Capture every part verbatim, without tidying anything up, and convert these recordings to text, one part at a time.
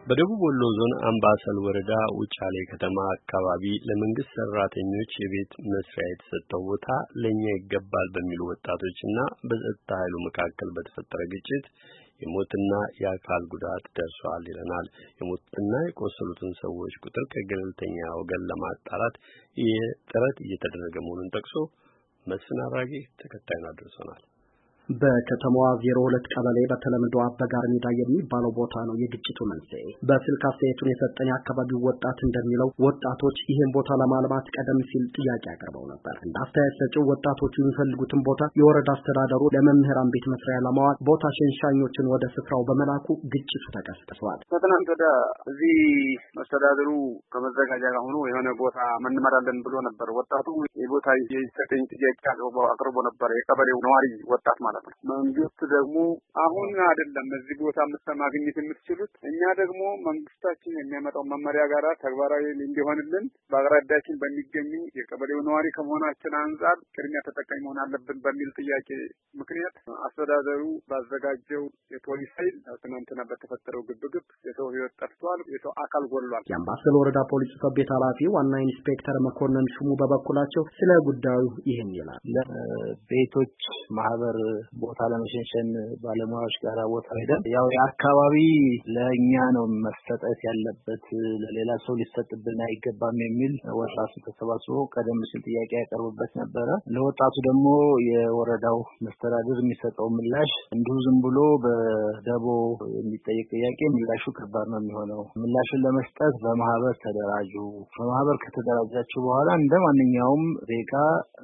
በደቡብ ወሎ ዞን አምባሰል ወረዳ ውጫሌ ከተማ አካባቢ ለመንግስት ሰራተኞች የቤት መስሪያ የተሰጠው ቦታ ለኛ ይገባል በሚሉ ወጣቶችና በጸጥታ ኃይሉ መካከል በተፈጠረ ግጭት የሞትና የአካል ጉዳት ደርሷል ይለናል። የሞትና የቆሰሉትን ሰዎች ቁጥር ከገለልተኛ ወገን ለማጣራት ጥረት እየተደረገ መሆኑን ጠቅሶ መስፍን አራጌ ተከታዩን አድርሶናል። በከተማዋ ዜሮ ሁለት ቀበሌ በተለምዶ አበጋር ሜዳ የሚባለው ቦታ ነው የግጭቱ መንስኤ። በስልክ አስተያየቱን የሰጠኝ አካባቢው ወጣት እንደሚለው ወጣቶች ይህን ቦታ ለማልማት ቀደም ሲል ጥያቄ አቅርበው ነበር። እንደ አስተያየት ሰጪው ወጣቶቹ የሚፈልጉትን ቦታ የወረዳ አስተዳደሩ ለመምህራን ቤት መስሪያ ለማዋል ቦታ ሸንሻኞችን ወደ ስፍራው በመላኩ ግጭቱ ተቀስቅሷል። ከትናንት ወዲያ እዚህ መስተዳድሩ ከመዘጋጃ ጋር ሆኖ የሆነ ቦታ መንመራለን ብሎ ነበር። ወጣቱ የቦታ የሰጠኝ ጥያቄ አቅርቦ ነበር። የቀበሌው ነዋሪ ወጣት ማለት መንግስት ደግሞ አሁን አይደለም እዚህ ቦታ ማግኘት የምትችሉት እኛ ደግሞ መንግስታችን የሚያመጣው መመሪያ ጋራ ተግባራዊ እንዲሆንልን በአቅራቢያችን በሚገኙ የቀበሌው ነዋሪ ከመሆናችን አንፃር ቅድሚያ ተጠቃሚ መሆን አለብን በሚል ጥያቄ ምክንያት አስተዳደሩ ባዘጋጀው የፖሊስ ኃይል ትናንትና በተፈጠረው ግብግብ የሰው ህይወት ጠፍቷል፣ የሰው አካል ጎድሏል። የአምባሰል ወረዳ ፖሊስ ጽሕፈት ቤት ኃላፊ ዋና ኢንስፔክተር መኮንን ሹሙ በበኩላቸው ስለ ጉዳዩ ይህን ይላል። ለቤቶች ማህበር ቦታ ለመሸንሸን ባለሙያዎች ጋር ቦታ ሄደን ያው የአካባቢ ለኛ ነው መሰጠት ያለበት ለሌላ ሰው ሊሰጥብን አይገባም የሚል ወጣቱ ተሰባስቦ ቀደም ሲል ጥያቄ ያቀርብበት ነበረ። ለወጣቱ ደግሞ የወረዳው መስተዳድር የሚሰጠው ምላሽ እንዲሁ ዝም ብሎ በደቦ የሚጠየቅ ጥያቄ ምላሹ ከባድ ነው የሚሆነው። ምላሹን ለመስጠት በማህበር ተደራጁ፣ በማህበር ከተደራጃችሁ በኋላ እንደማንኛውም ዜጋ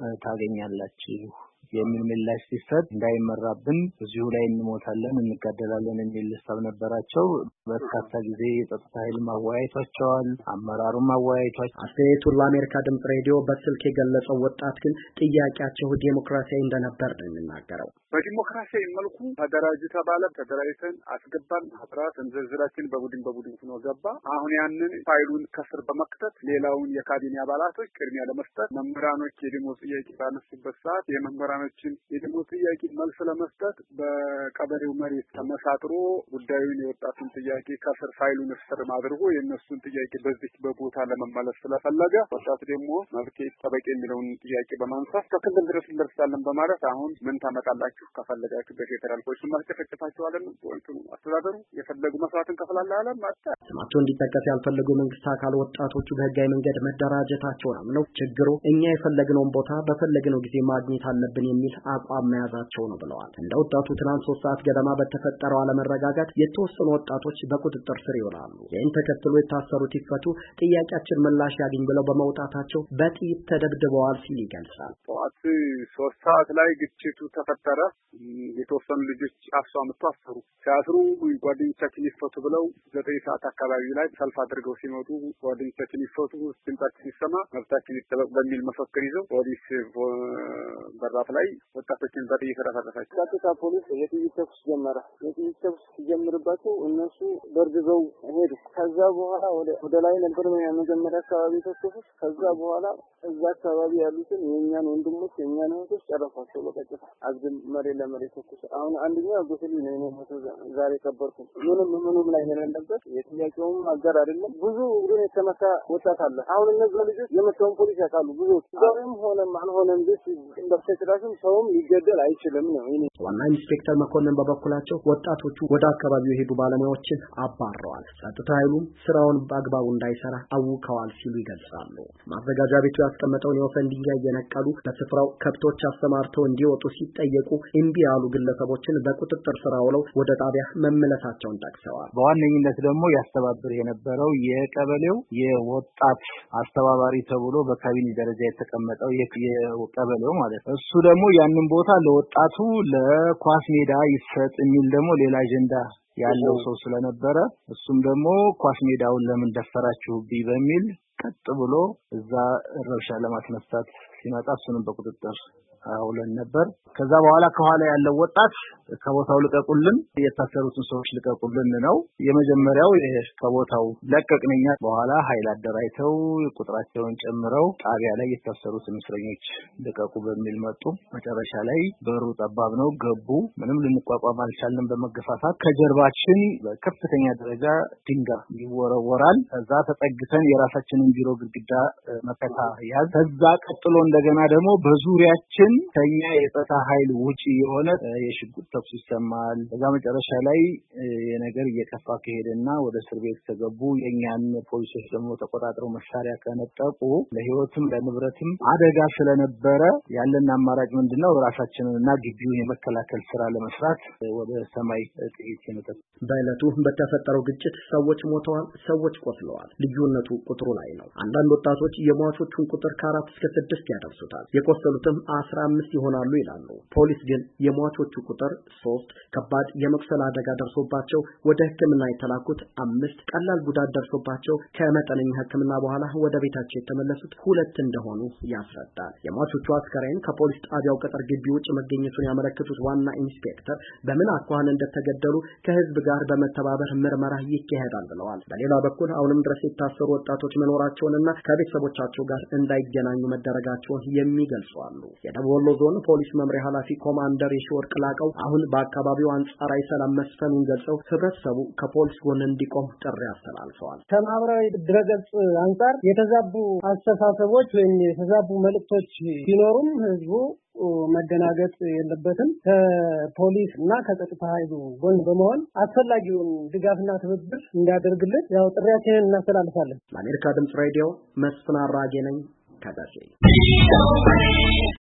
ታገኛላችሁ የሚል ምላሽ ሲሰጥ እንዳይመራብን እዚሁ ላይ እንሞታለን እንጋደላለን የሚል ሐሳብ ነበራቸው። በርካታ ጊዜ የጸጥታ ኃይል ማወያየቷቸዋል፣ አመራሩም ማወያየቷቸው። አስተያየቱን ለአሜሪካ ድምጽ ሬዲዮ በስልክ የገለጸው ወጣት ግን ጥያቄያቸው ዲሞክራሲያዊ እንደነበር ነው የሚናገረው። በዲሞክራሲያዊ መልኩ ተደራጅ ተባለ፣ ተደራጅተን አስገባን። ማህበራት እንዝርዝራችን በቡድን በቡድን ሆኖ ገባ። አሁን ያንን ፋይሉን ከስር በመክተት ሌላውን የካቢኔ አባላቶች ቅድሚያ ለመስጠት መምህራኖች የደሞዝ ጥያቄ ባነሱበት ሰዓት የመምህራኖችን የደሞዝ ጥያቄ መልስ ለመስጠት በቀበሌው መሬት ተመሳጥሮ ጉዳዩን የወጣቱን ጥያቄ ከስር ፋይሉን ስር አድርጎ የእነሱን ጥያቄ በዚህ በቦታ ለመመለስ ስለፈለገ ወጣቱ ደግሞ መብቴ ይጠበቅ የሚለውን ጥያቄ በማንሳት ከክልል ድረስ እንደርሳለን በማለት አሁን ምን ታመጣላችሁ ከፈለጋችሁ በፌደራል ፖሊስ ማስጨፈጨፋችኋለን ወንቱ አስተዳደሩ የፈለጉ መስዋዕትን ከፍላላ አለ ማለት ስማቸው እንዲጠቀስ ያልፈለጉ መንግስት አካል ወጣቶቹ በህጋዊ መንገድ መደራጀታቸውን ነው ችግሩ እኛ የፈለግነውን ቦታ በፈለግነው ጊዜ ማግኘት አለብን የሚል አቋም መያዛቸው ነው ብለዋል። እንደ ወጣቱ ትናንት ሶስት ሰዓት ገደማ በተፈጠረው አለመረጋጋት የተወሰኑ ወጣቶች በቁጥጥር ስር ይውላሉ። ይህን ተከትሎ የታሰሩት ይፈቱ፣ ጥያቄያችን ምላሽ ያገኝ ብለው በመውጣታቸው በጥይት ተደብድበዋል ሲል ይገልጻል። ጠዋት ሶስት ሰዓት ላይ ግጭቱ ተፈጠረ። የተወሰኑ ልጆች አፍሰው አመጡ አሰሩ። ሲያስሩ ጓደኞቻችን ይፈቱ ብለው ዘጠኝ ሰዓት አካባቢ ላይ ሰልፍ አድርገው ሲመጡ ጓደኞቻችን ይፈቱ፣ ድምጻችን ይሰማ፣ መብታችን ይጠበቅ በሚል መፈክር ይዘው ፖሊስ በራፍ ላይ ወጣቶችን በጥይት ረፈረፋቸው። ጸጥታ ፖሊስ የጥይት ተኩስ ጀመረ። የጥይት ተኩስ ሲጀምርባቸው እነሱ በርግዘው ሄዱ። ከዛ በኋላ ወደ ወደ ላይ ነበር መጀመሪያ አካባቢ ተኩስ። ከዛ በኋላ እዛ አካባቢ ያሉትን የኛን ወንድሞች የኛን እህቶች ጨረሷቸው በቀጥታ አግድም መሬት ለመሬት ተኩስ። አሁን አንደኛው ጎስሊ ነው የሞተ ዛሬ ከበርኩ ምንም ምንም ላይ የሌለበት የጥያቄውም አገር አይደለም። ብዙ ግን የተመታ ወጣት አለ። አሁን እነዚህ ልጆች የመተውን ፖሊስ ያውቃሉ። ብዙ ዛሬም ሆነም አልሆነም ደስ እንደፈሰራሽም ሰውም ሊገደል አይችልም ነው። ዋና ኢንስፔክተር መኮንን በበኩላቸው ወጣቶቹ ወደ አካባቢው የሄዱ ባለሙያዎችን አባረዋል፣ ጸጥታ ኃይሉም ስራውን በአግባቡ እንዳይሰራ አውከዋል ሲሉ ይገልጻሉ። ማዘጋጃ ቤቱ ያስቀመጠውን የወሰን ድንጋይ እየነቀሉ በስፍራው ከብቶች አሰማርተው እንዲወጡ ሲጠየቁ እምቢ ያሉ ግለሰቦችን በቁጥጥር ስር አውለው ወደ ጣቢያ መመለሳቸውን ጠቅሰዋል። በዋነኝነት ደግሞ ያስተባብር የነበረው የቀበሌው የወጣት አስተባባሪ ተብሎ በካቢኔ ደረጃ የተቀመጠው የቀበሌው ማለት ነው። እሱ ደግሞ ያንን ቦታ ለወጣቱ ለኳስ ሜዳ ይሰጥ የሚል ደግሞ ሌላ አጀንዳ ያለው ሰው ስለነበረ እሱም ደግሞ ኳስ ሜዳውን ለምን ደፈራችሁብኝ በሚል ቀጥ ብሎ እዛ ረብሻ ለማስነሳት ሲመጣ እሱንም በቁጥጥር አውለን ነበር። ከዛ በኋላ ከኋላ ያለው ወጣት ከቦታው ልቀቁልን የታሰሩትን ሰዎች ልቀቁልን ነው የመጀመሪያው። ከቦታው ለቀቅነኛ በኋላ ኃይል አደራይተው ቁጥራቸውን ጨምረው ጣቢያ ላይ የታሰሩትን እስረኞች ልቀቁ በሚል መጡ። መጨረሻ ላይ በሩ ጠባብ ነው ገቡ። ምንም ልንቋቋም አልቻልንም። በመገፋፋት ከጀርባችን በከፍተኛ ደረጃ ድንጋይ ይወረወራል። ከዛ ተጠግተን የራሳችንን ቢሮ ግድግዳ መከታ ያዝ። ከዛ ቀጥሎ እንደገና ደግሞ በዙሪያችን ከኛ የጸጥታ ኃይል ውጪ የሆነ የሽጉጥ ተኩስ ይሰማል። ከዛ መጨረሻ ላይ የነገር እየከፋ ከሄደና ወደ እስር ቤት ተገቡ። የኛን ፖሊሶች ደግሞ ተቆጣጥረው መሳሪያ ከነጠቁ ለህይወትም ለንብረትም አደጋ ስለነበረ ያለን አማራጭ ምንድነው ራሳችንንና ግቢውን የመከላከል ስራ ለመስራት ወደ ሰማይ ጥይት የመተኮስ። በእለቱ በተፈጠረው ግጭት ሰዎች ሞተዋል፣ ሰዎች ቆስለዋል። ልዩነቱ ቁጥሩ ላይ ነው። አንዳንድ ወጣቶች የሟቾቹን ቁጥር ከአራት እስከ ስድስት ያደርሱታል፣ የቆሰሉትም አስራ አምስት ይሆናሉ ይላሉ። ፖሊስ ግን የሟቾቹ ቁጥር ሶስት፣ ከባድ የመቁሰል አደጋ ደርሶባቸው ወደ ሕክምና የተላኩት አምስት፣ ቀላል ጉዳት ደርሶባቸው ከመጠነኛ ሕክምና በኋላ ወደ ቤታቸው የተመለሱት ሁለት እንደሆኑ ያስረዳል። የሟቾቹ አስከሬን ከፖሊስ ጣቢያው ቅጥር ግቢ ውጭ መገኘቱን ያመለክቱት ዋና ኢንስፔክተር በምን አኳኋን እንደተገደሉ ከህዝብ ጋር በመተባበር ምርመራ ይካሄዳል ብለዋል። በሌላ በኩል አሁንም ድረስ የታሰሩ ወጣቶች መኖራቸውንና ከቤተሰቦቻቸው ጋር እንዳይገናኙ መደረጋቸውን የሚገልጹ አሉ። የደቡብ ወሎ ዞን ፖሊስ መምሪያ ኃላፊ ኮማንደር የሺወርቅ ላቀው አሁን በአካባቢው አንጻራዊ ሰላም መስፈኑን ገልጸው ህብረተሰቡ ከፖሊስ ጎን እንዲቆም ጥሪ አስተላልፈዋል። ከማህበራዊ ድረገጽ አንጻር የተዛቡ አስተሳሰቦች ወይም የተዛቡ መልእክቶች ቢኖሩም ህዝቡ መደናገጥ የለበትም። ከፖሊስ እና ከጸጥታ ኃይሉ ጎን በመሆን አስፈላጊውን ድጋፍና ትብብር እንዲያደርግልን ያው ጥሪያችንን እናስተላልፋለን። ለአሜሪካ ድምጽ ሬዲዮ መስፍን አራጌ ነኝ ከደሴ።